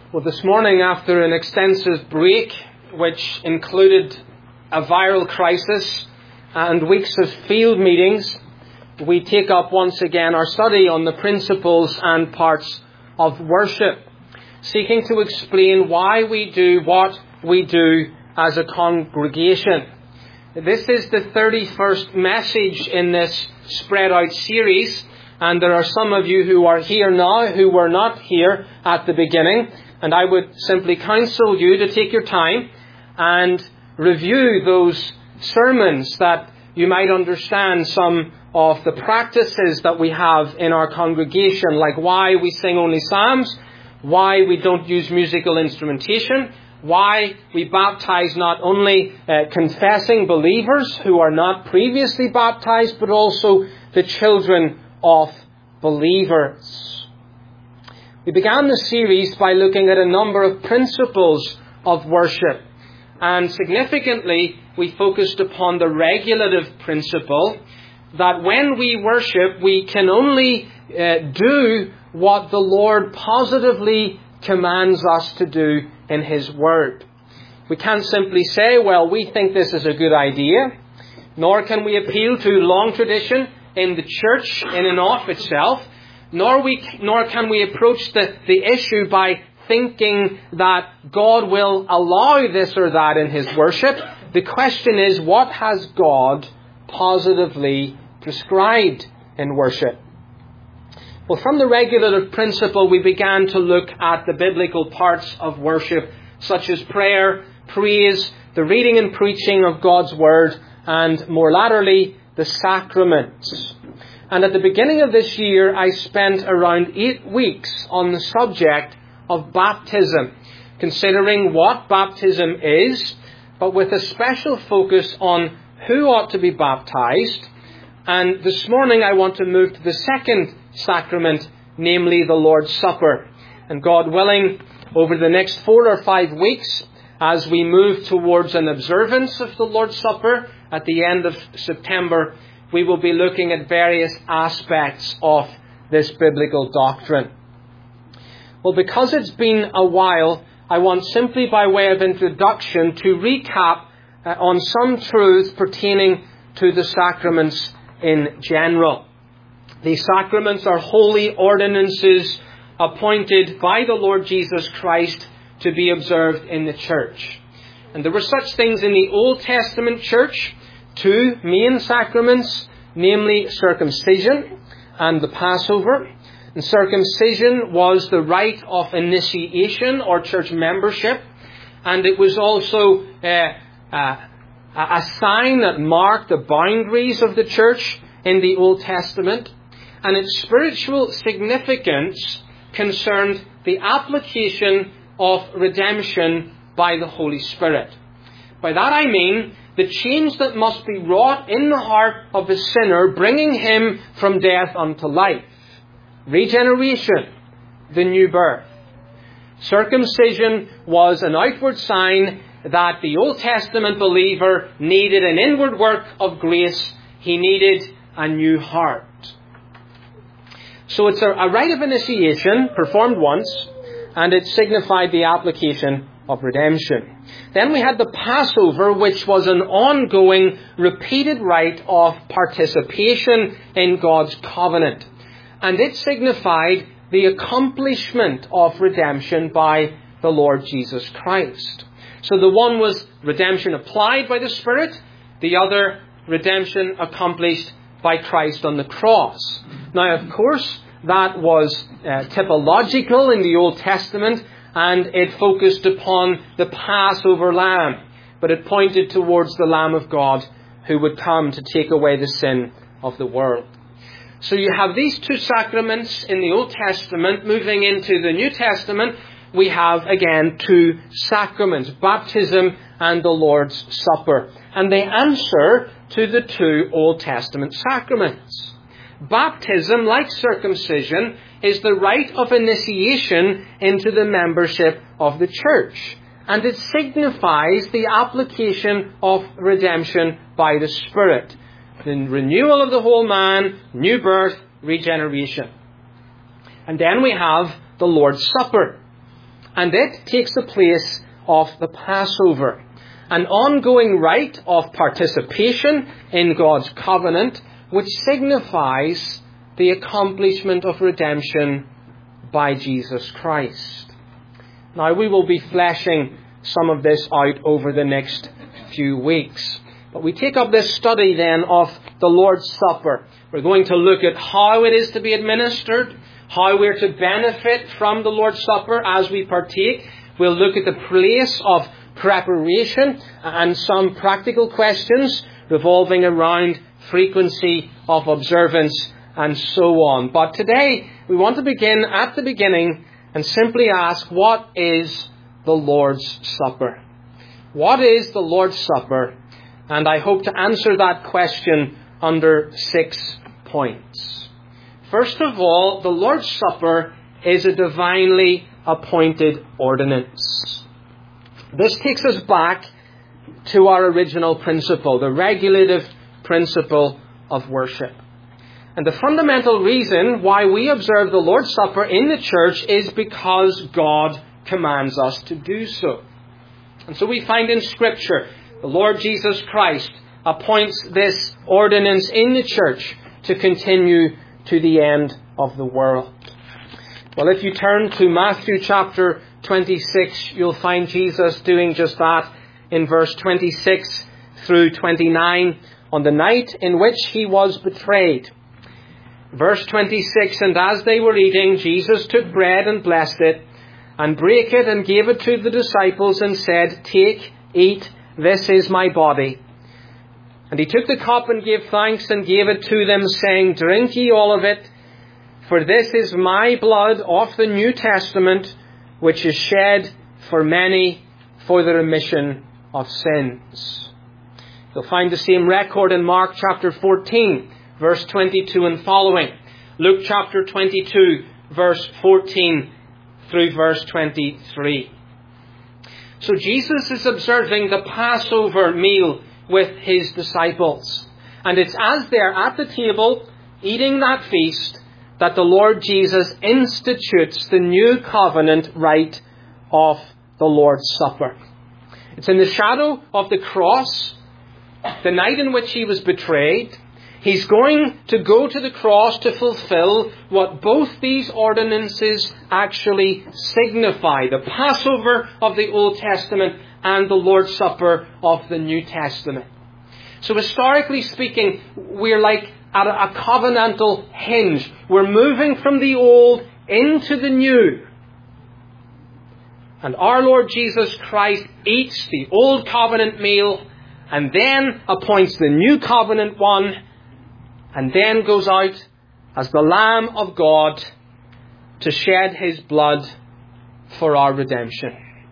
Well, this morning, after an extensive break, which included a viral crisis and weeks of field meetings, we take up once again our study on the principles and parts of worship, seeking to explain why we do what we do as a congregation. This is the 31st message in this spread out series, and there are some of you who are here now who were not here at the beginning. And I would simply counsel you to take your time and review those sermons that you might understand some of the practices that we have in our congregation, like why we sing only psalms, why we don't use musical instrumentation, why we baptize not only confessing believers who are not previously baptized, but also the children of believers. We began the series by looking at a number of principles of worship. And significantly, we focused upon the regulative principle that when we worship, we can only do what the Lord positively commands us to do in His Word. We can't simply say, well, we think this is a good idea, nor can we appeal to long tradition in the church in and of itself, nor can we approach the issue by thinking that God will allow this or that in His worship. The question is, what has God positively prescribed in worship? Well, from the regulative principle, we began to look at the biblical parts of worship, such as prayer, praise, the reading and preaching of God's Word, and more latterly, the sacraments. And at the beginning of this year, I spent around 8 weeks on the subject of baptism, considering what baptism is, but with a special focus on who ought to be baptized. And this morning I want to move to the second sacrament, namely the Lord's Supper. And God willing, over the next 4 or 5 weeks, as we move towards an observance of the Lord's Supper at the end of September, we will be looking at various aspects of this biblical doctrine. Well, because it's been a while, I want simply by way of introduction to recap on some truths pertaining to the sacraments in general. These sacraments are holy ordinances appointed by the Lord Jesus Christ to be observed in the church. And there were such things in the Old Testament church, 2 main sacraments, namely circumcision and the Passover. And circumcision was the rite of initiation or church membership, and it was also a sign that marked the boundaries of the church in the Old Testament, and its spiritual significance concerned the application of redemption by the Holy Spirit. By that I mean the change that must be wrought in the heart of the sinner, bringing him from death unto life. Regeneration, the new birth. Circumcision was an outward sign that the Old Testament believer needed an inward work of grace. He needed a new heart. So it's a rite of initiation performed once, and it signified the application of redemption. Then we had the Passover, which was an ongoing, repeated rite of participation in God's covenant. And it signified the accomplishment of redemption by the Lord Jesus Christ. So the one was redemption applied by the Spirit, the other redemption accomplished by Christ on the cross. Now, of course, that was typological in the Old Testament, and it focused upon the Passover lamb, but it pointed towards the Lamb of God who would come to take away the sin of the world. So you have these 2 sacraments in the Old Testament. Moving into the New Testament, we have again 2 sacraments, baptism and the Lord's Supper. And they answer to the 2 Old Testament sacraments. Baptism, like circumcision, is the rite of initiation into the membership of the church. And it signifies the application of redemption by the Spirit. The renewal of the whole man, new birth, regeneration. And then we have the Lord's Supper. And it takes the place of the Passover, an ongoing rite of participation in God's covenant, which signifies the accomplishment of redemption by Jesus Christ. Now, we will be fleshing some of this out over the next few weeks. But we take up this study then of the Lord's Supper. We're going to look at how it is to be administered, how we're to benefit from the Lord's Supper as we partake. We'll look at the place of preparation and some practical questions revolving around frequency of observance and so on. But today we want to begin at the beginning and simply ask, what is the Lord's Supper? What is the Lord's Supper? And I hope to answer that question under 6 points. First of all, the Lord's Supper is a divinely appointed ordinance. This takes us back to our original principle, the regulative principle of worship. And the fundamental reason why we observe the Lord's Supper in the church is because God commands us to do so. And so we find in Scripture, the Lord Jesus Christ appoints this ordinance in the church to continue to the end of the world. Well, if you turn to Matthew chapter 26, you'll find Jesus doing just that in verse 26 through 29, on the night in which he was betrayed. Verse 26, and as they were eating, Jesus took bread and blessed it, and brake it and gave it to the disciples and said, take, eat, this is my body. And he took the cup and gave thanks and gave it to them, saying, drink ye all of it, for this is my blood of the New Testament, which is shed for many for the remission of sins. You'll find the same record in Mark chapter 14, verse 22 and following. Luke chapter 22, verse 14 through verse 23. So Jesus is observing the Passover meal with his disciples. And it's as they're at the table eating that feast that the Lord Jesus institutes the new covenant rite of the Lord's Supper. It's in the shadow of the cross, the night in which he was betrayed. He's going to go to the cross to fulfill what both these ordinances actually signify. The Passover of the Old Testament and the Lord's Supper of the New Testament. So historically speaking, we're like at a covenantal hinge. We're moving from the old into the new. And our Lord Jesus Christ eats the old covenant meal and then appoints the new covenant one, and then goes out as the Lamb of God to shed his blood for our redemption.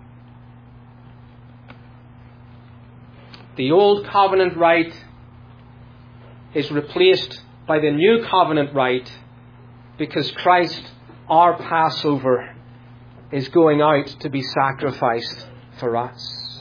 The old covenant rite is replaced by the new covenant rite because Christ, our Passover, is going out to be sacrificed for us.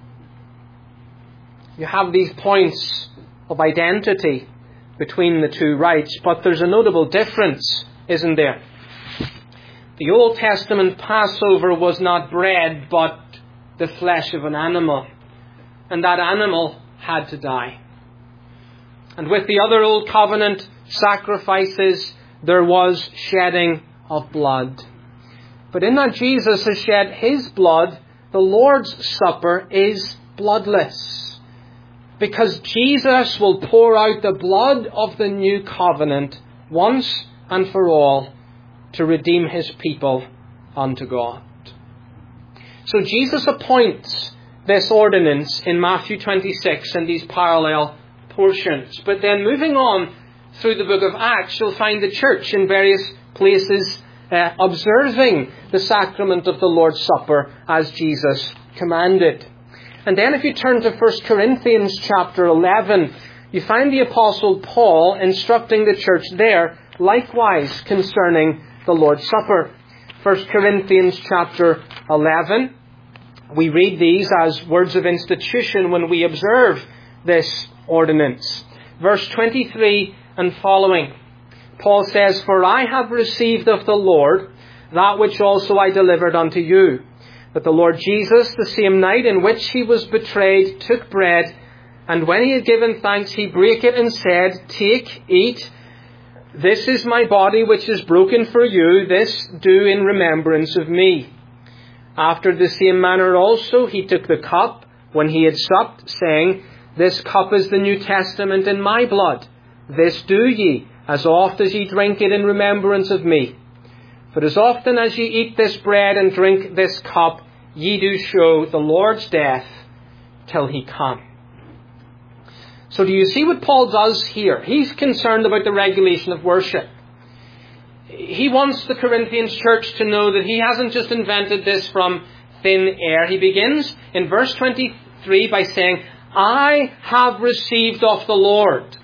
You have these points of identity between the two rites, but there's a notable difference, isn't there? The Old Testament Passover was not bread, but the flesh of an animal. And that animal had to die. And with the other Old Covenant sacrifices, there was shedding of blood. But in that Jesus has shed his blood, the Lord's Supper is bloodless. Because Jesus will pour out the blood of the new covenant once and for all to redeem his people unto God. So Jesus appoints this ordinance in Matthew 26 and these parallel portions. But then moving on through the book of Acts, you'll find the church in various places observing the sacrament of the Lord's Supper as Jesus commanded. And then if you turn to 1 Corinthians chapter 11, you find the Apostle Paul instructing the church there likewise concerning the Lord's Supper. 1 Corinthians chapter 11, we read these as words of institution when we observe this ordinance. Verse 23 and following, Paul says, for I have received of the Lord that which also I delivered unto you, But the Lord Jesus, the same night in which he was betrayed, took bread, and when he had given thanks, he brake it and said, Take, eat. This is my body which is broken for you. This do in remembrance of me. After the same manner also he took the cup when he had supped, saying, This cup is the New Testament in my blood. This do ye, as oft as ye drink it in remembrance of me. For as often as ye eat this bread and drink this cup, ye do show the Lord's death till he come. So do you see what Paul does here? He's concerned about the regulation of worship. He wants the Corinthian church to know that he hasn't just invented this from thin air. He begins in verse 23 by saying, I have received of the Lord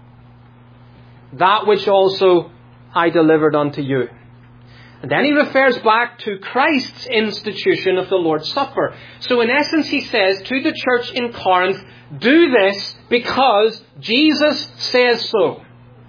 that which also I delivered unto you. And then he refers back to Christ's institution of the Lord's Supper. So in essence he says to the church in Corinth, do this because Jesus says so.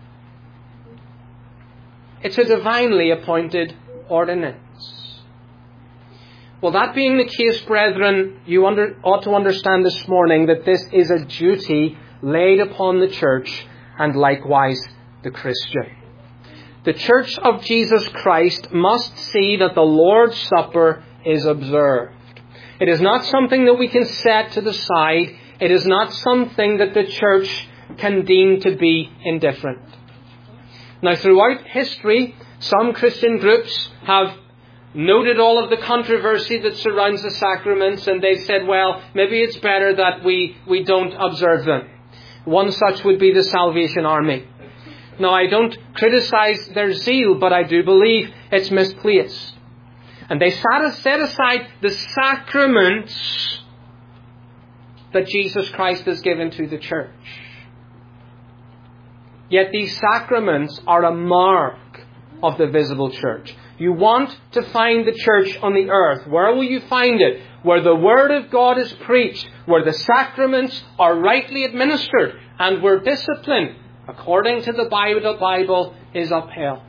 It's a divinely appointed ordinance. Well, that being the case, brethren, you ought to understand this morning that this is a duty laid upon the church and likewise the Christian. The church of Jesus Christ must see that the Lord's Supper is observed. It is not something that we can set to the side. It is not something that the church can deem to be indifferent. Now, throughout history, some Christian groups have noted all of the controversy that surrounds the sacraments, and they've said, well, maybe it's better that we don't observe them. One such would be the Salvation Army. Now, I don't criticize their zeal, but I do believe it's misplaced. And they set aside the sacraments that Jesus Christ has given to the church. Yet these sacraments are a mark of the visible church. You want to find the church on the earth. Where will you find it? Where the Word of God is preached, where the sacraments are rightly administered, and where discipline, according to the Bible, is upheld.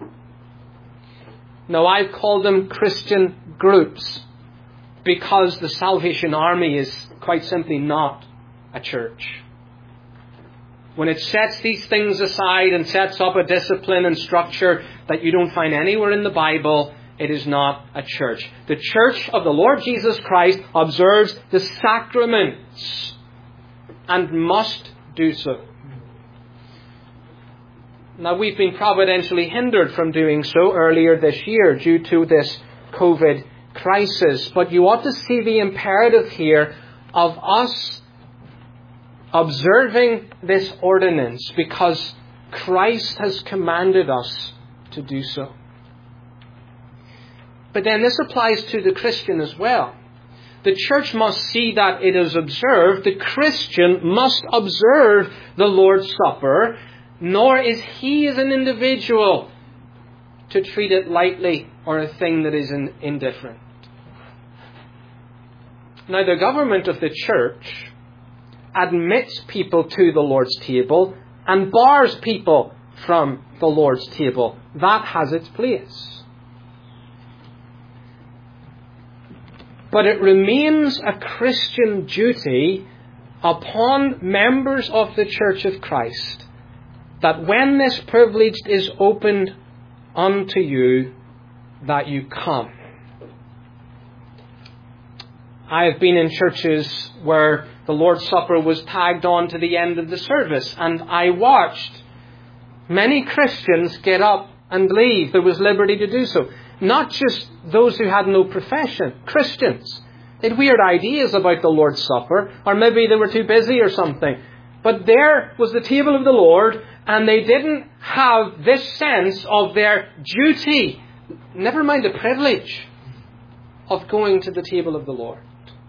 Now, I've called them Christian groups because the Salvation Army is quite simply not a church. When it sets these things aside and sets up a discipline and structure that you don't find anywhere in the Bible, it is not a church. The church of the Lord Jesus Christ observes the sacraments and must do so. Now, we've been providentially hindered from doing so earlier this year due to this COVID crisis. But you ought to see the imperative here of us observing this ordinance because Christ has commanded us to do so. But then this applies to the Christian as well. The church must see that it is observed. The Christian must observe the Lord's Supper, nor is he as an individual to treat it lightly or a thing that is indifferent. Now, the government of the church admits people to the Lord's table and bars people from the Lord's table. That has its place. But it remains a Christian duty upon members of the Church of Christ that when this privilege is opened unto you, that you come. I have been in churches where the Lord's Supper was tagged on to the end of the service, and I watched many Christians get up and leave. There was liberty to do so. Not just those who had no profession, Christians. They had weird ideas about the Lord's Supper, or maybe they were too busy or something. But there was the table of the Lord, and they didn't have this sense of their duty, never mind the privilege, of going to the table of the Lord.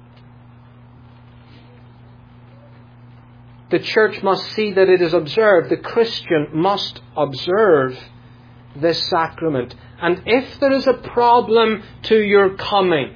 The church must see that it is observed. The Christian must observe this sacrament. And if there is a problem to your coming,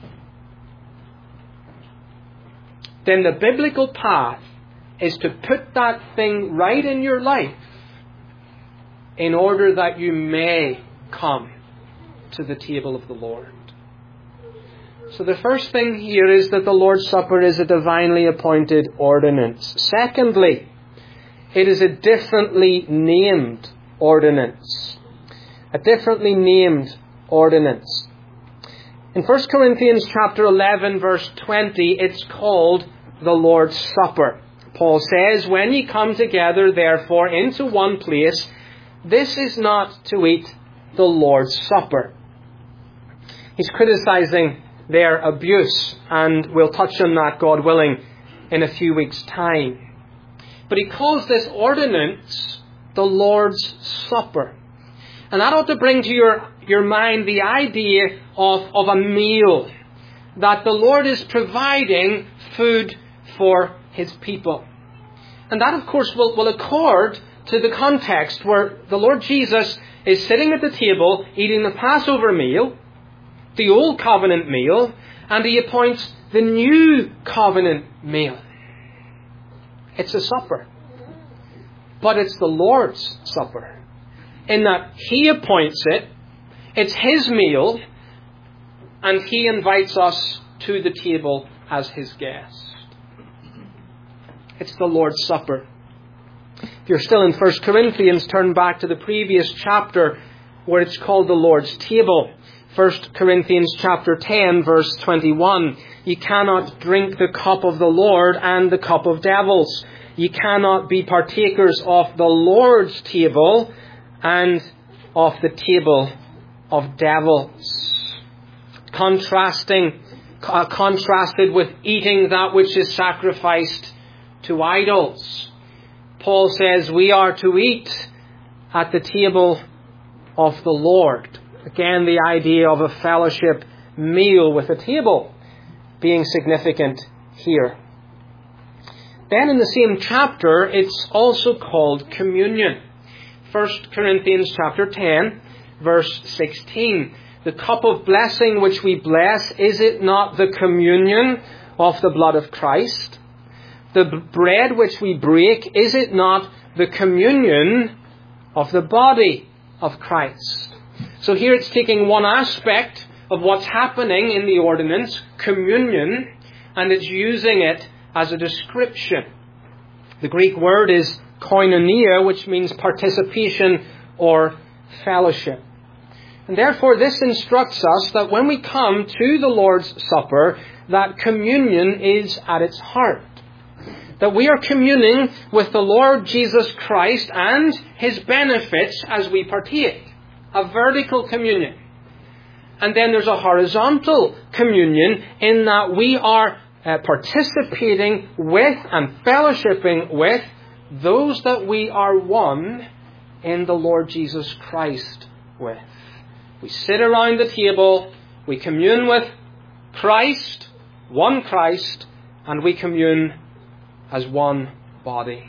then the biblical path is to put that thing right in your life in order that you may come to the table of the Lord. So the first thing here is that the Lord's Supper is a divinely appointed ordinance. Secondly, it is a differently named ordinance. A differently named ordinance. In 1 Corinthians chapter 11 verse 20, it's called the Lord's Supper. Paul says, "When ye come together, therefore, into one place, this is not to eat the Lord's Supper." He's criticizing their abuse, and we'll touch on that, God willing, in a few weeks' time. But he calls this ordinance the Lord's Supper. And that ought to bring to your mind the idea of a meal, that the Lord is providing food for His people. And that, of course, will accord to the context where the Lord Jesus is sitting at the table eating the Passover meal, the Old Covenant meal, and He appoints the New Covenant meal. It's a supper. But it's the Lord's Supper, in that He appoints it, it's His meal, and He invites us to the table as His guest. It's the Lord's Supper. If you're still in 1 Corinthians, turn back to the previous chapter where it's called the Lord's Table. 1 Corinthians chapter 10 verse 21. "Ye cannot drink the cup of the Lord and the cup of devils. Ye cannot be partakers of the Lord's table and of the table of devils." Contrasted with eating that which is sacrificed to idols. Paul says we are to eat at the table of the Lord. Again, the idea of a fellowship meal with a table being significant here. Then in the same chapter, it's also called communion. 1 Corinthians chapter 10, verse 16. "The cup of blessing which we bless, is it not the communion of the blood of Christ? The bread which we break, is it not the communion of the body of Christ?" So here it's taking one aspect of what's happening in the ordinance, communion, and it's using it as a description. The Greek word is koinonia, which means participation or fellowship. And therefore this instructs us that when we come to the Lord's Supper, that communion is at its heart. That we are communing with the Lord Jesus Christ and His benefits as we partake. A vertical communion. And then there's a horizontal communion in that we are participating with and fellowshipping with those that we are one in the Lord Jesus Christ with. We sit around the table, we commune with Christ, and we commune as one body.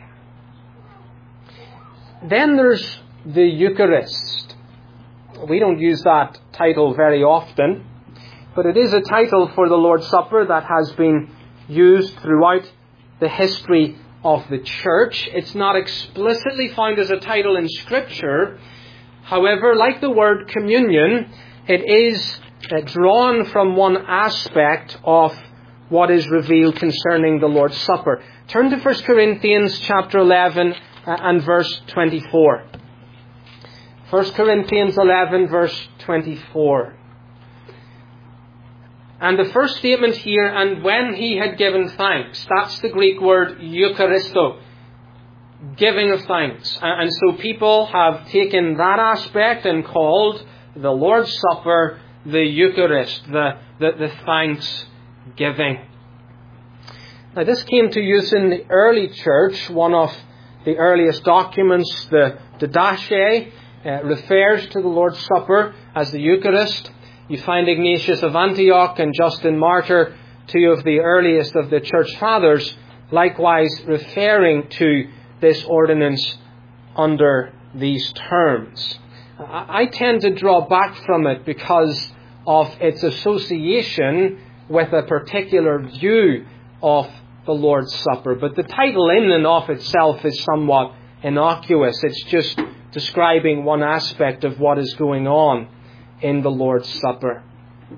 Then there's the Eucharist. We don't use that title very often, but it is a title for the Lord's Supper that has been used throughout the history of the church. It's not explicitly found as a title in Scripture. However, like the word communion, it is drawn from one aspect of what is revealed concerning the Lord's Supper. Turn to 1 Corinthians chapter 11 and verse 24. 1 Corinthians 11 verse 24. And the first statement here, "and when he had given thanks," that's the Greek word Eucharisto, giving of thanks. And so people have taken that aspect and called the Lord's Supper the Eucharist, the thanksgiving. Now this came to use in the early church. One of the earliest documents, the Didache, refers to the Lord's Supper as the Eucharist. You find Ignatius of Antioch and Justin Martyr, two of the earliest of the church fathers, likewise referring to this ordinance under these terms. I tend to draw back from it because of its association with a particular view of the Lord's Supper. But the title in and of itself is somewhat innocuous. It's just describing one aspect of what is going on in the Lord's Supper.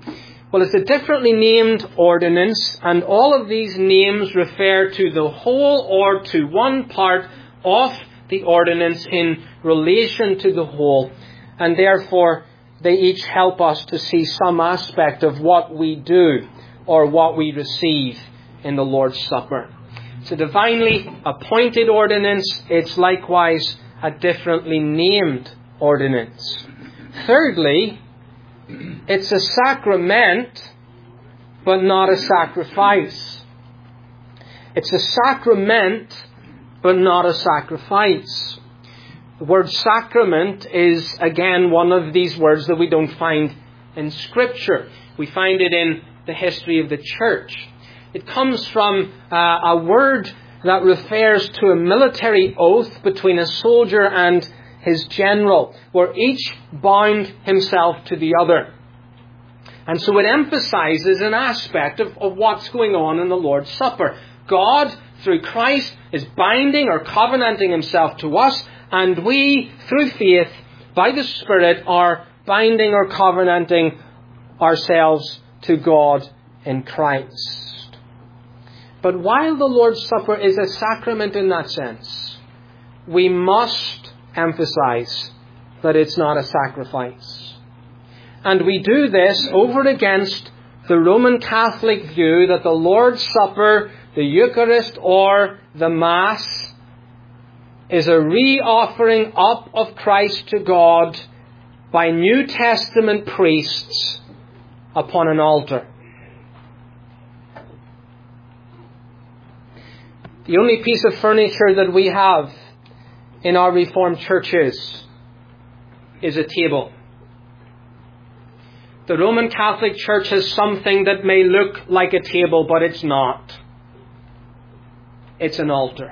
Well, it's a differently named ordinance, and all of these names refer to the whole or to one part of the ordinance in relation to the whole. And therefore, they each help us to see some aspect of what we do or what we receive in the Lord's Supper. It's a divinely appointed ordinance. It's likewise a differently named ordinance. Thirdly, it's a sacrament, but not a sacrifice. It's a sacrament, but not a sacrifice. The word sacrament is, again, one of these words that we don't find in Scripture. We find it in the history of the church. It comes from a word that refers to a military oath between a soldier and his general, where each bound himself to the other. And so it emphasizes an aspect of what's going on in the Lord's Supper. God, through Christ, is binding or covenanting himself to us, and we, through faith, by the Spirit, are binding or covenanting ourselves to God in Christ. But while the Lord's Supper is a sacrament in that sense, we must emphasize that it's not a sacrifice. And we do this over against the Roman Catholic view that the Lord's Supper, the Eucharist, or the Mass is a re-offering up of Christ to God by New Testament priests upon an altar. The only piece of furniture that we have in our Reformed churches is a table. The Roman Catholic Church has something that may look like a table, but it's not. It's an altar.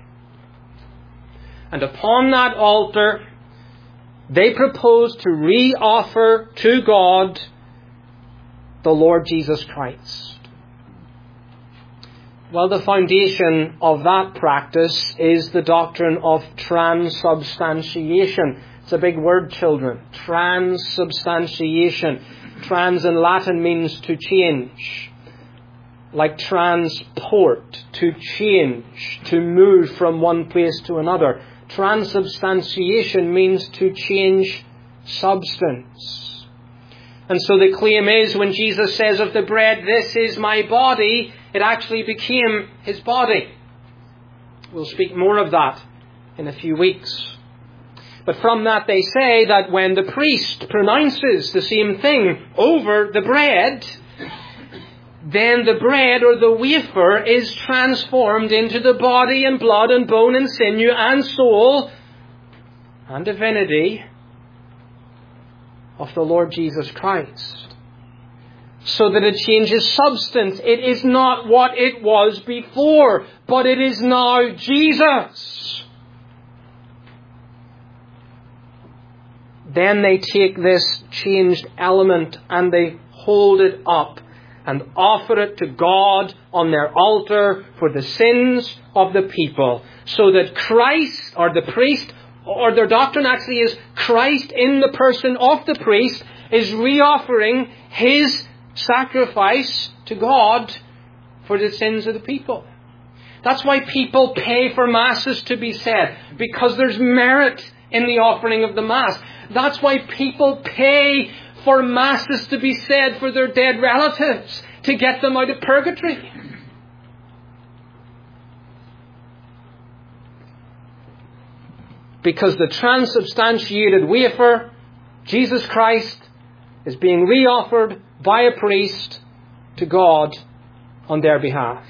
And upon that altar, they propose to re-offer to God the Lord Jesus Christ. Well, the foundation of that practice is the doctrine of transubstantiation. It's a big word, children. Transubstantiation. Trans in Latin means to change. Like transport, to change, to move from one place to another. Transubstantiation means to change substance. And so the claim is, when Jesus says of the bread, "This is my body," it actually became his body. We'll speak more of that in a few weeks. But from that they say that when the priest pronounces the same thing over the bread, then the bread or the wafer is transformed into the body and blood and bone and sinew and soul and divinity of the Lord Jesus Christ. So that it changes substance. It is not what it was before, but it is now Jesus. Then they take this changed element and they hold it up and offer it to God on their altar for the sins of the people. So that Christ, or the priest, or their doctrine actually is Christ in the person of the priest, is re-offering his sacrifice to God for the sins of the people. That's why people pay for masses to be said, because there's merit in the offering of the Mass. That's why people pay for masses to be said for their dead relatives, to get them out of purgatory. Because the transubstantiated wafer, Jesus Christ, is being re-offered by a priest to God on their behalf.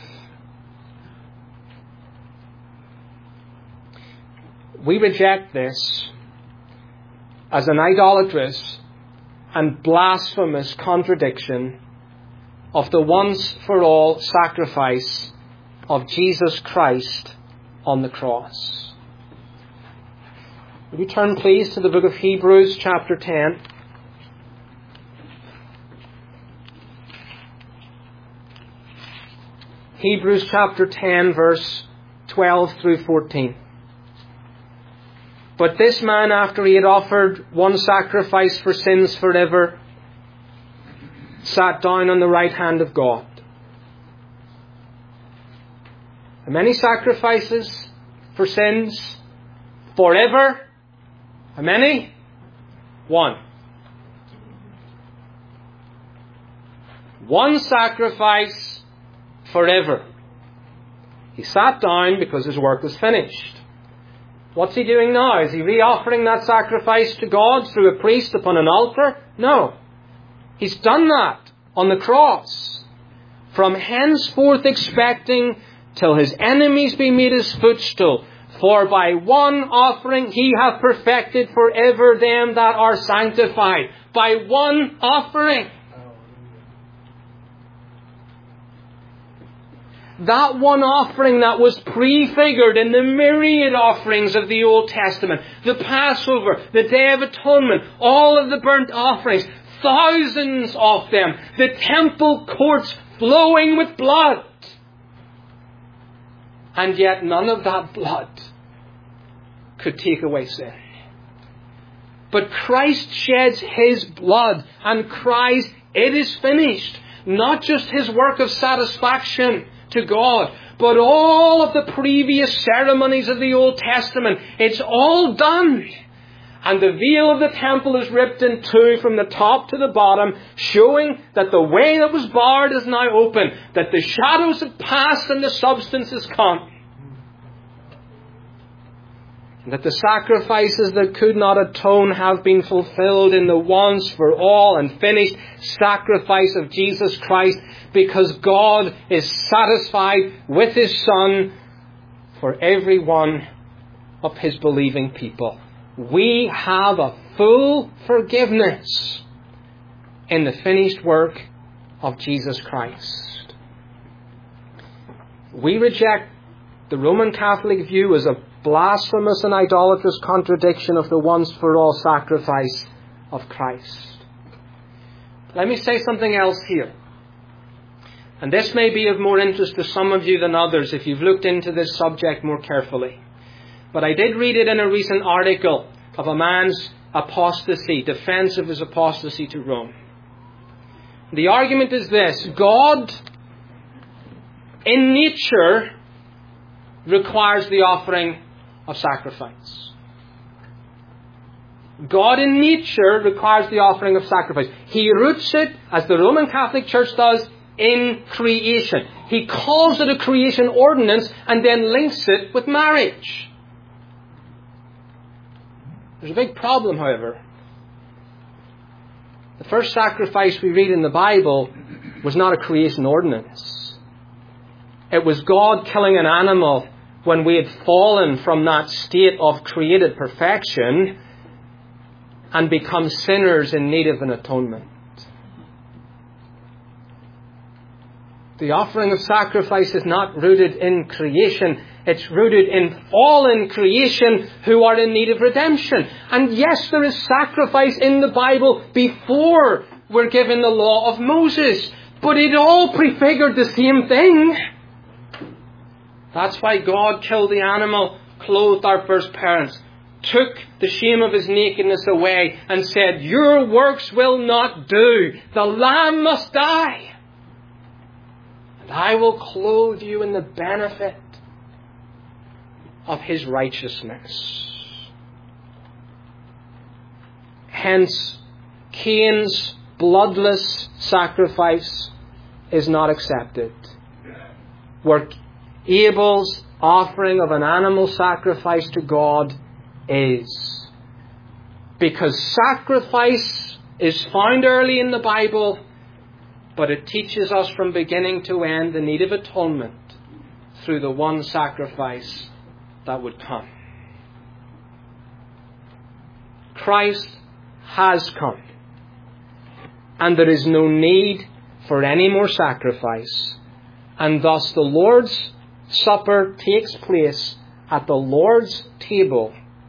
We reject this as an idolatrous and blasphemous contradiction of the once-for-all sacrifice of Jesus Christ on the cross. Will you turn, please, to the book of Hebrews, chapter 10. Hebrews chapter 10, verse 12 through 14. But this man, after he had offered one sacrifice for sins forever, sat down on the right hand of God. How many sacrifices for sins? Forever? How many? One. One sacrifice forever. He sat down because his work was finished. What's he doing now? Is he re-offering that sacrifice to God through a priest upon an altar? No. He's done that on the cross. From henceforth expecting till his enemies be made his footstool. For by one offering he hath perfected forever them that are sanctified. By one offering. That one offering that was prefigured in the myriad offerings of the Old Testament. The Passover, the Day of Atonement, all of the burnt offerings. Thousands of them. The temple courts flowing with blood. And yet none of that blood could take away sin. But Christ sheds his blood and cries, "It is finished." Not just his work of satisfaction to God, but all of the previous ceremonies of the Old Testament. It's all done. And the veil of the temple is ripped in two from the top to the bottom, showing that the way that was barred is now open, that the shadows have passed and the substance has come. And that the sacrifices that could not atone have been fulfilled in the once for all and finished sacrifice of Jesus Christ, because God is satisfied with his Son for every one of his believing people. We have a full forgiveness in the finished work of Jesus Christ. We reject the Roman Catholic view as a blasphemous and idolatrous contradiction of the once-for-all sacrifice of Christ. Let me say something else here. And this may be of more interest to some of you than others if you've looked into this subject more carefully. But I did read it in a recent article of a man's apostasy, defense of his apostasy to Rome. The argument is this: God, in nature, requires the offering of sacrifice. God in nature requires the offering of sacrifice. He roots it, as the Roman Catholic Church does, in creation. He calls it a creation ordinance and then links it with marriage. There's a big problem, however. The first sacrifice we read in the Bible was not a creation ordinance. It was God killing an animal when we had fallen from that state of created perfection and become sinners in need of an atonement. The offering of sacrifice is not rooted in creation. It's rooted in fallen creation who are in need of redemption. And yes, there is sacrifice in the Bible before we're given the law of Moses. But it all prefigured the same thing. That's why God killed the animal, clothed our first parents, took the shame of his nakedness away and said, "Your works will not do. The lamb must die. And I will clothe you in the benefit of his righteousness." Hence, Cain's bloodless sacrifice is not accepted. Where Abel's offering of an animal sacrifice to God is. Because sacrifice is found early in the Bible, but it teaches us from beginning to end the need of atonement through the one sacrifice that would come. Christ has come, and there is no need for any more sacrifice, and thus the Lord's Supper takes place at the Lord's table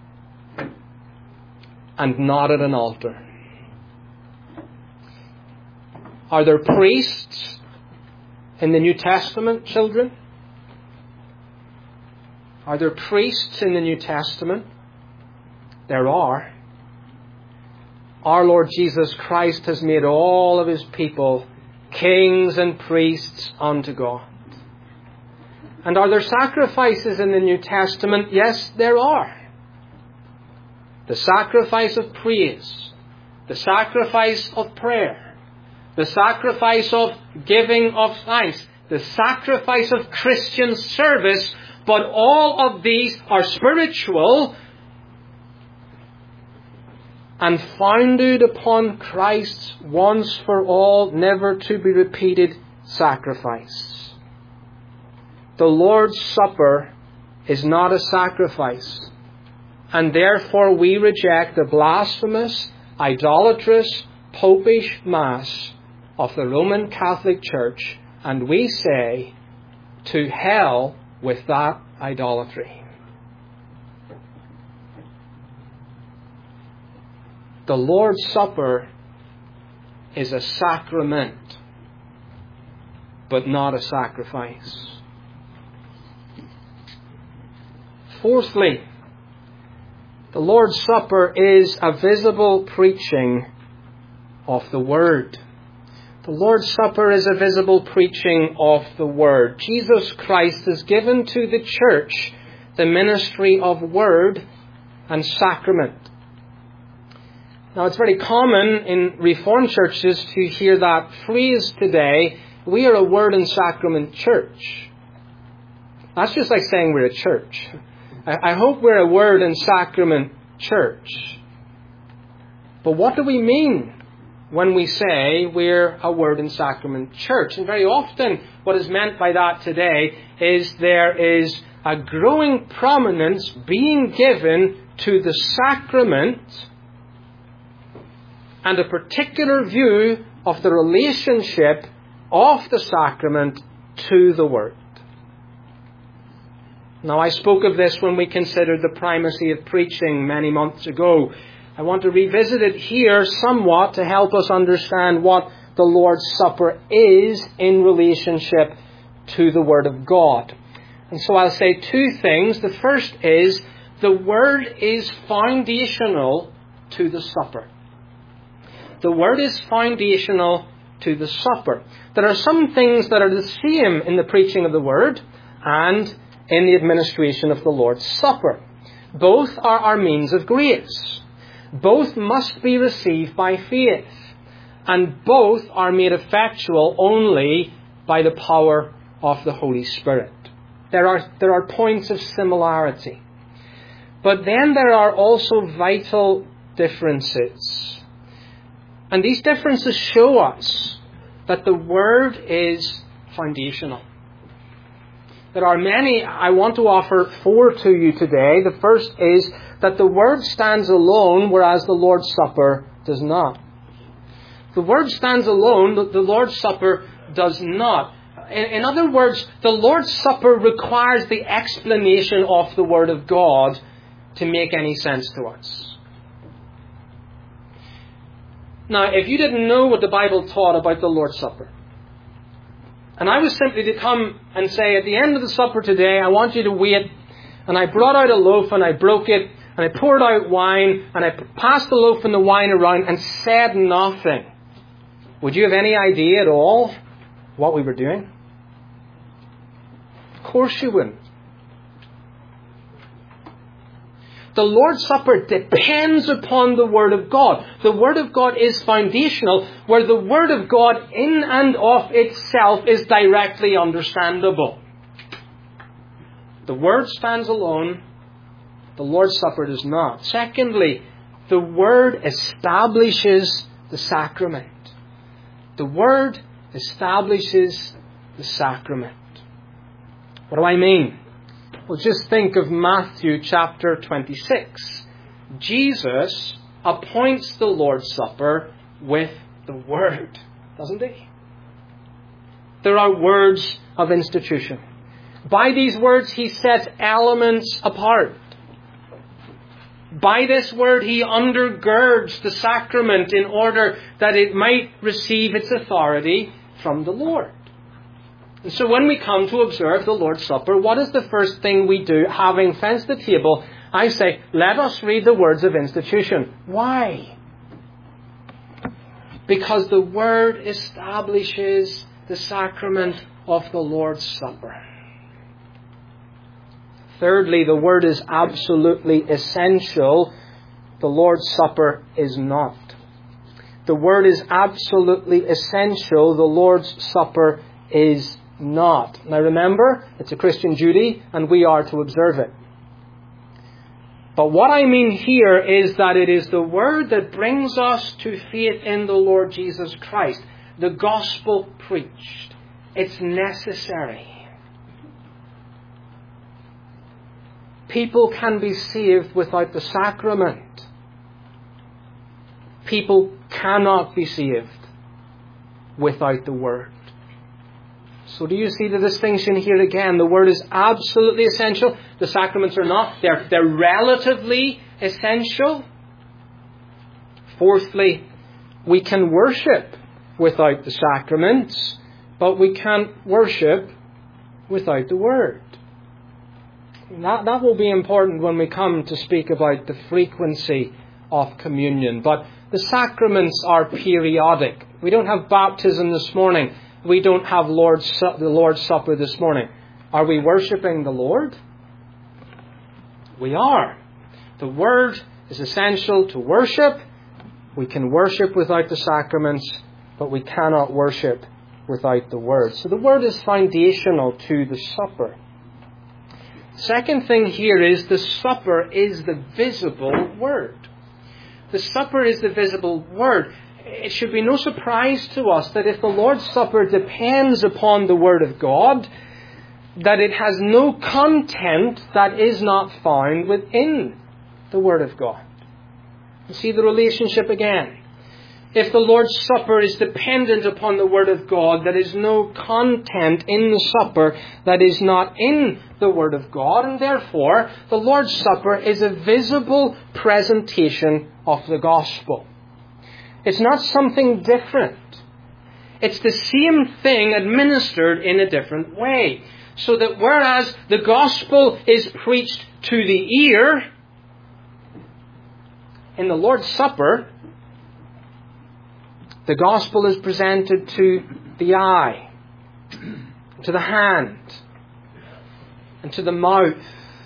and not at an altar. Are there priests in the New Testament, children? Are there priests in the New Testament? There are. Our Lord Jesus Christ has made all of his people kings and priests unto God. And are there sacrifices in the New Testament? Yes, there are. The sacrifice of praise, the sacrifice of prayer, the sacrifice of giving of thanks, the sacrifice of Christian service, but all of these are spiritual and founded upon Christ's once for all, never to be repeated sacrifice. The Lord's Supper is not a sacrifice, and therefore we reject the blasphemous, idolatrous, popish Mass of the Roman Catholic Church, and we say, to hell with that idolatry. The Lord's Supper is a sacrament, but not a sacrifice. Fourthly, the Lord's Supper is a visible preaching of the Word. The Lord's Supper is a visible preaching of the Word. Jesus Christ has given to the church the ministry of Word and sacrament. Now, it's very common in Reformed churches to hear that phrase today, we are a Word and Sacrament church. That's just like saying we're a church. I hope we're a Word and Sacrament church. But what do we mean when we say we're a Word and Sacrament church? And very often what is meant by that today is there is a growing prominence being given to the sacrament and a particular view of the relationship of the sacrament to the Word. Now, I spoke of this when we considered the primacy of preaching many months ago. I want to revisit it here somewhat to help us understand what the Lord's Supper is in relationship to the Word of God. And so I'll say two things. The first is, the Word is foundational to the supper. The Word is foundational to the supper. There are some things that are the same in the preaching of the Word and in the administration of the Lord's Supper. Both are our means of grace. Both must be received by faith. And both are made effectual only by the power of the Holy Spirit. There are points of similarity. But then there are also vital differences. And these differences show us that the Word is foundational. There are many. I want to offer four to you today. The first is that the Word stands alone, whereas the Lord's Supper does not. The Word stands alone, the Lord's Supper does not. In other words, the Lord's Supper requires the explanation of the Word of God to make any sense to us. Now, if you didn't know what the Bible taught about the Lord's Supper, and I was simply to come and say, at the end of the supper today, I want you to wait, and I brought out a loaf and I broke it, and I poured out wine, and I passed the loaf and the wine around and said nothing, would you have any idea at all what we were doing? Of course you wouldn't. The Lord's Supper depends upon the Word of God. The Word of God is foundational, where the Word of God in and of itself is directly understandable. The Word stands alone. The Lord's Supper does not. Secondly, the Word establishes the sacrament. The Word establishes the sacrament. What do I mean? Well, just think of Matthew chapter 26. Jesus appoints the Lord's Supper with the Word, doesn't he? There are words of institution. By these words, he sets elements apart. By this word, he undergirds the sacrament in order that it might receive its authority from the Lord. And so when we come to observe the Lord's Supper, what is the first thing we do? Having fenced the table, I say, let us read the words of institution. Why? Because the Word establishes the sacrament of the Lord's Supper. Thirdly, the Word is absolutely essential. The Lord's Supper is not. The Word is absolutely essential. The Lord's Supper is not. Now remember, it's a Christian duty and we are to observe it. But what I mean here is that it is the Word that brings us to faith in the Lord Jesus Christ. The gospel preached. It's necessary. People can be saved without the sacrament. People cannot be saved without the Word. So do you see the distinction here again? The Word is absolutely essential. The sacraments are not. They're relatively essential. Fourthly, we can worship without the sacraments, but we can't worship without the Word. That will be important when we come to speak about the frequency of communion. But the sacraments are periodic. We don't have baptism this morning. We don't have the Lord's Supper this morning. Are we worshipping the Lord? We are. The Word is essential to worship. We can worship without the sacraments, but we cannot worship without the Word. So the Word is foundational to the supper. Second thing here is the supper is the visible Word. The supper is the visible Word. It should be no surprise to us that if the Lord's Supper depends upon the Word of God, that it has no content that is not found within the Word of God. You see the relationship again. If the Lord's Supper is dependent upon the Word of God, there is no content in the supper that is not in the Word of God, and therefore the Lord's Supper is a visible presentation of the gospel. It's not something different. It's the same thing administered in a different way. So that whereas the gospel is preached to the ear, in the Lord's Supper, the gospel is presented to the eye, to the hand, and to the mouth.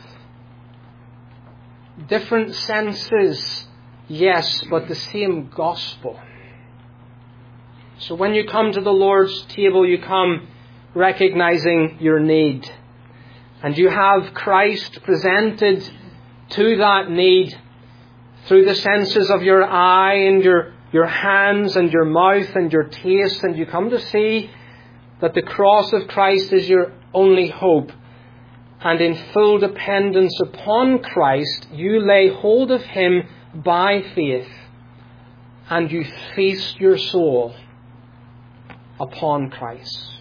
Different senses, yes, but the same gospel. So when you come to the Lord's table, you come recognizing your need. And you have Christ presented to that need through the senses of your eye and your hands and your mouth and your taste. And you come to see that the cross of Christ is your only hope. And in full dependence upon Christ, you lay hold of Him by faith, and you feast your soul upon Christ.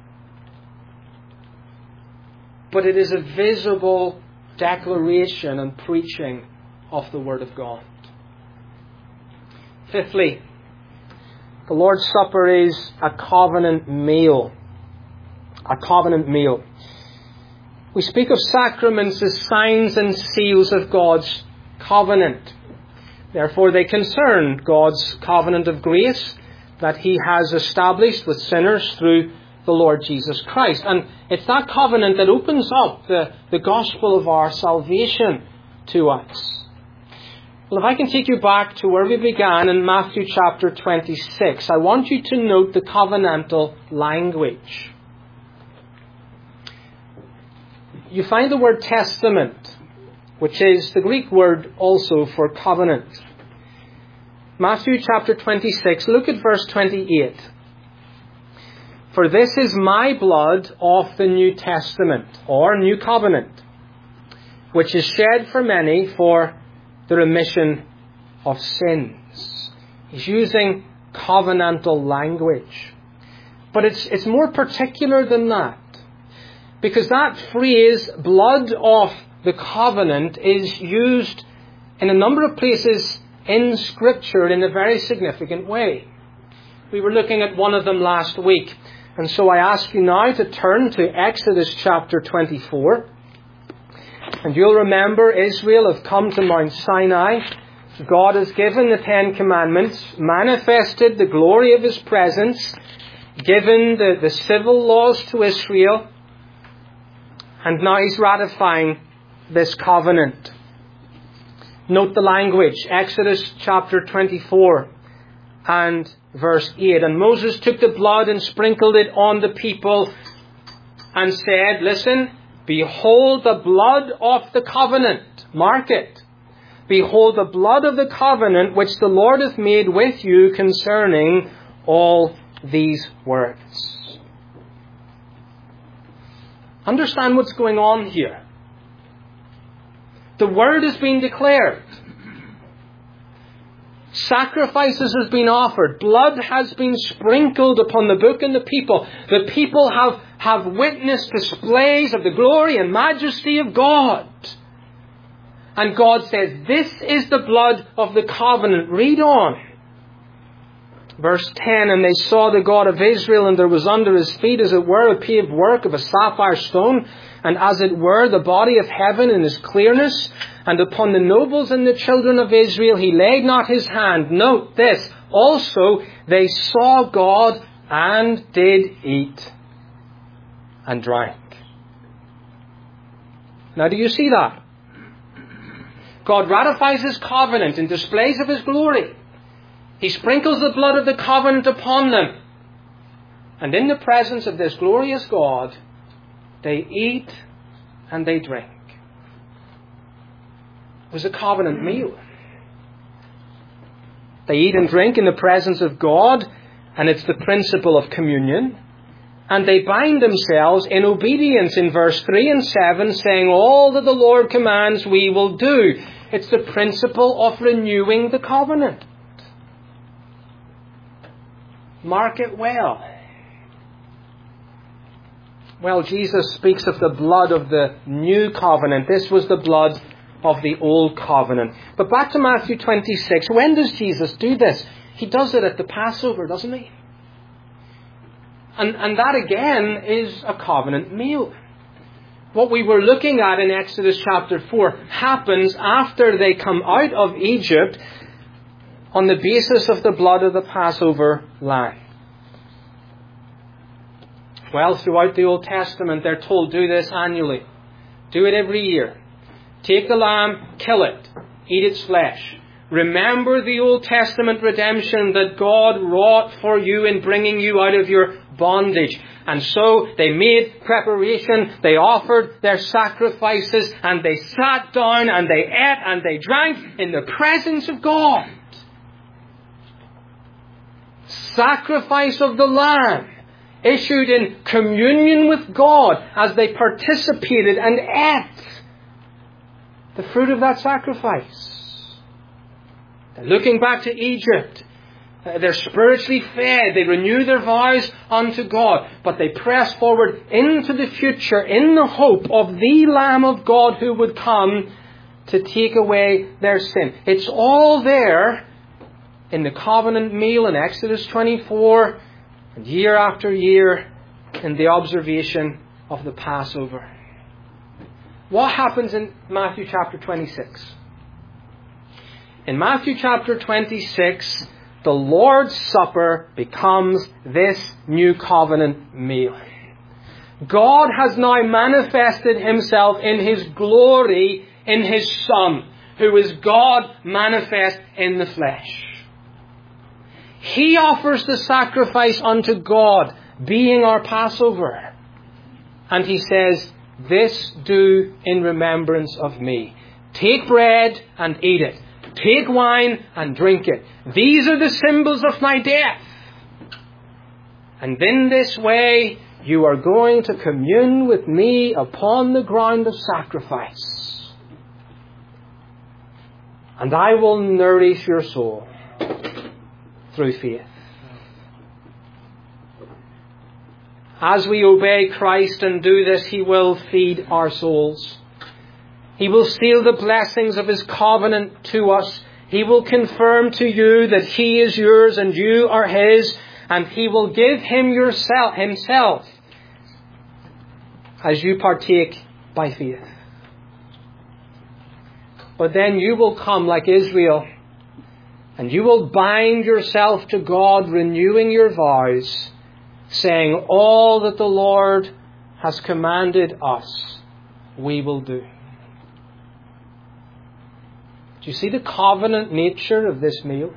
But it is a visible declaration and preaching of the Word of God. Fifthly, the Lord's Supper is a covenant meal. A covenant meal. We speak of sacraments as signs and seals of God's covenant. Therefore, they concern God's covenant of grace that He has established with sinners through the Lord Jesus Christ. And it's that covenant that opens up the gospel of our salvation to us. Well, if I can take you back to where we began in Matthew chapter 26, I want you to note the covenantal language. You find the word testament, which is the Greek word also for covenant. Matthew chapter 26, look at verse 28. For this is my blood of the New Testament, or New Covenant, which is shed for many for the remission of sins. He's using covenantal language. But it's more particular than that. Because that phrase, blood of the covenant, is used in a number of places in Scripture in a very significant way. We were looking at one of them last week. And so I ask you now to turn to Exodus chapter 24. And you'll remember Israel have come to Mount Sinai God has given the Ten Commandments, manifested the glory of His presence, given the civil laws to Israel, and now He's ratifying this covenant. Note the language, Exodus chapter 24 and verse 8. And Moses took the blood and sprinkled it on the people and said, listen, behold the blood of the covenant. Mark it. Behold the blood of the covenant which the Lord hath made with you concerning all these words. Understand what's going on here. The word has been declared. Sacrifices has been offered. Blood has been sprinkled upon the book and the people. The people have witnessed displays of the glory and majesty of God. And God says, this is the blood of the covenant. Read on. Verse 10, and they saw the God of Israel, and there was under His feet, as it were, a paved work of a sapphire stone, and as it were, the body of heaven in His clearness. And upon the nobles and the children of Israel He laid not His hand. Note this, also they saw God and did eat and drank. Now do you see that? God ratifies His covenant in displays of His glory. He sprinkles the blood of the covenant upon them. And in the presence of this glorious God, they eat and they drink. It was a covenant meal. They eat and drink in the presence of God, and it's the principle of communion. And they bind themselves in obedience in verse 3 and 7, saying, all that the Lord commands we will do. It's the principle of renewing the covenant. Mark it well. Well, Jesus speaks of the blood of the new covenant. This was the blood of the old covenant. But back to Matthew 26. When does Jesus do this? He does it at the Passover, doesn't He? And that again is a covenant meal. What we were looking at in Exodus chapter 4 happens after they come out of Egypt on the basis of the blood of the Passover lamb. Well, throughout the Old Testament, they're told, do this annually. Do it every year. Take the lamb, kill it, eat its flesh. Remember the Old Testament redemption that God wrought for you in bringing you out of your bondage. And so they made preparation, they offered their sacrifices, and they sat down and they ate and they drank in the presence of God. Sacrifice of the Lamb, issued in communion with God as they participated and ate the fruit of that sacrifice. They're looking back to Egypt. They're spiritually fed. They renew their vows unto God. But they press forward into the future in the hope of the Lamb of God who would come to take away their sin. It's all there in the covenant meal in Exodus 24, and year after year in the observation of the Passover. What happens in Matthew chapter 26? In Matthew chapter 26, the Lord's Supper becomes this new covenant meal. God has now manifested Himself in His glory in His Son, who is God manifest in the flesh. He offers the sacrifice unto God, being our Passover. And He says, this do in remembrance of me. Take bread and eat it. Take wine and drink it. These are the symbols of my death. And in this way, you are going to commune with me upon the ground of sacrifice. And I will nourish your soul through faith. As we obey Christ and do this, He will feed our souls. He will seal the blessings of His covenant to us. He will confirm to you that He is yours and you are His, and He will give Himself as you partake by faith. But then you will come like Israel And you will bind yourself to God, renewing your vows, saying, all that the Lord has commanded us, we will do. Do you see the covenant nature of this meal?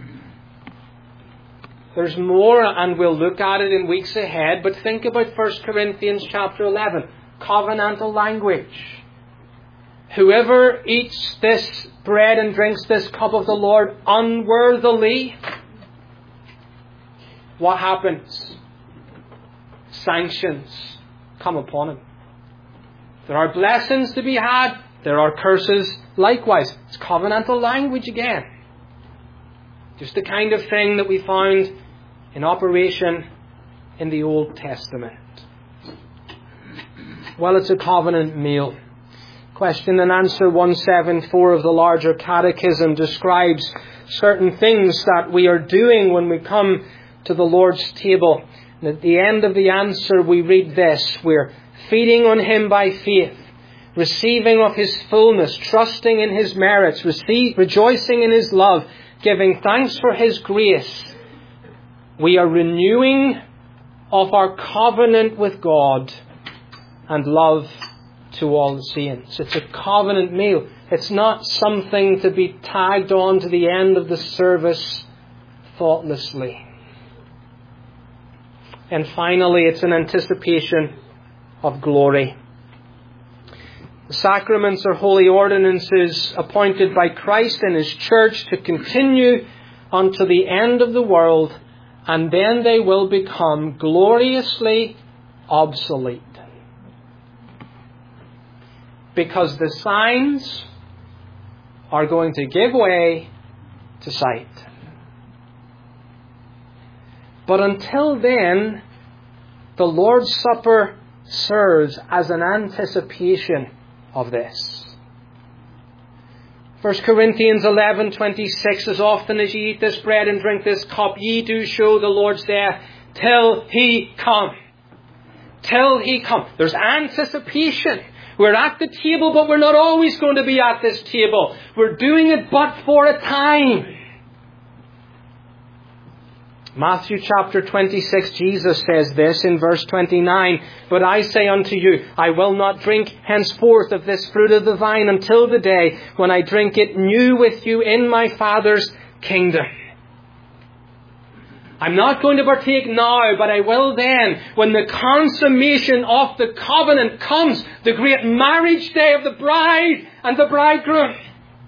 There's more, and we'll look at it in weeks ahead, but think about 1 Corinthians chapter 11. Covenantal language. Whoever eats this bread and drinks this cup of the Lord unworthily, what happens? Sanctions come upon him. There are blessings to be had. There are curses likewise. It's covenantal language again. Just the kind of thing that we found in operation in the Old Testament. Well, it's a covenant meal. Question and answer 174 of the larger catechism describes certain things that we are doing when we come to the Lord's table. And at the end of the answer we read this: we're feeding on Him by faith, receiving of His fullness, trusting in His merits, rejoicing in His love, giving thanks for His grace. We are renewing of our covenant with God and love to all the saints. It's a covenant meal. It's not something to be tagged on to the end of the service thoughtlessly. And finally, it's an anticipation of glory. The sacraments are holy ordinances appointed by Christ and His church to continue unto the end of the world, and then they will become gloriously obsolete. Because the signs are going to give way to sight. But until then, the Lord's Supper serves as an anticipation of this. 1 Corinthians 11:26, as often as ye eat this bread and drink this cup, ye do show the Lord's death till He come. Till He come. There's anticipation. We're at the table, but we're not always going to be at this table. We're doing it but for a time. Matthew chapter 26, Jesus says this in verse 29, but I say unto you, I will not drink henceforth of this fruit of the vine until the day when I drink it new with you in my Father's kingdom. I'm not going to partake now, but I will then, when the consummation of the covenant comes, the great marriage day of the bride and the bridegroom.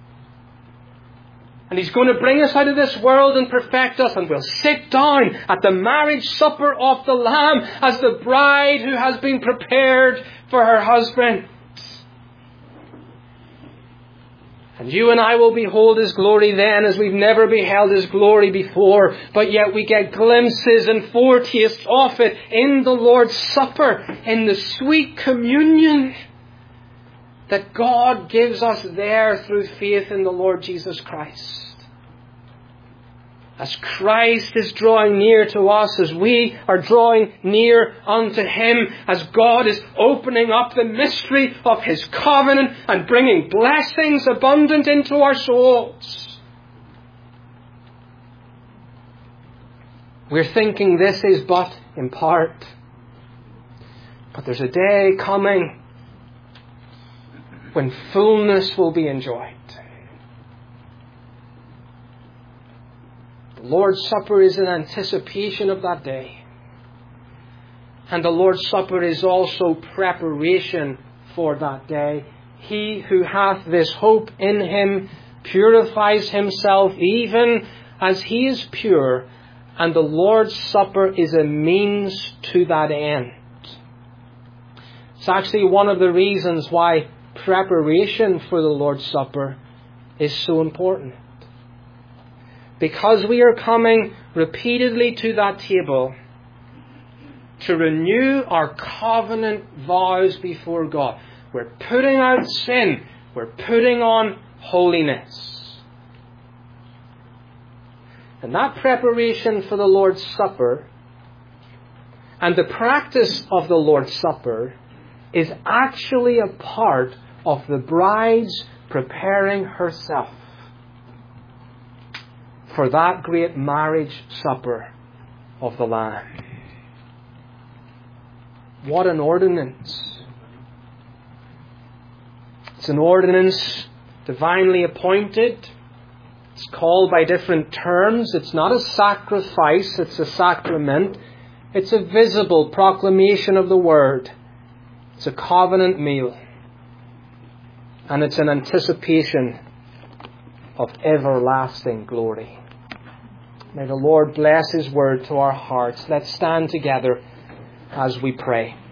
And He's going to bring us out of this world and perfect us, and we'll sit down at the marriage supper of the Lamb as the bride who has been prepared for her husband. And you and I will behold His glory then as we've never beheld His glory before. But yet we get glimpses and foretastes of it in the Lord's Supper, in the sweet communion that God gives us there through faith in the Lord Jesus Christ. As Christ is drawing near to us, as we are drawing near unto Him, as God is opening up the mystery of His covenant and bringing blessings abundant into our souls. We're thinking this is but in part. But there's a day coming when fullness will be enjoyed. The Lord's Supper is an anticipation of that day. And the Lord's Supper is also preparation for that day. He who hath this hope in Him purifies himself even as He is pure. And the Lord's Supper is a means to that end. It's actually one of the reasons why preparation for the Lord's Supper is so important. Because we are coming repeatedly to that table to renew our covenant vows before God. We're putting out sin. We're putting on holiness. And that preparation for the Lord's Supper and the practice of the Lord's Supper is actually a part of the bride's preparing herself for that great marriage supper of the Lamb. What an ordinance. It's an ordinance divinely appointed. It's called by different terms. It's not a sacrifice, it's a sacrament. It's a visible proclamation of the Word. It's a covenant meal. And it's an anticipation of everlasting glory. May the Lord bless His Word to our hearts. Let's stand together as we pray.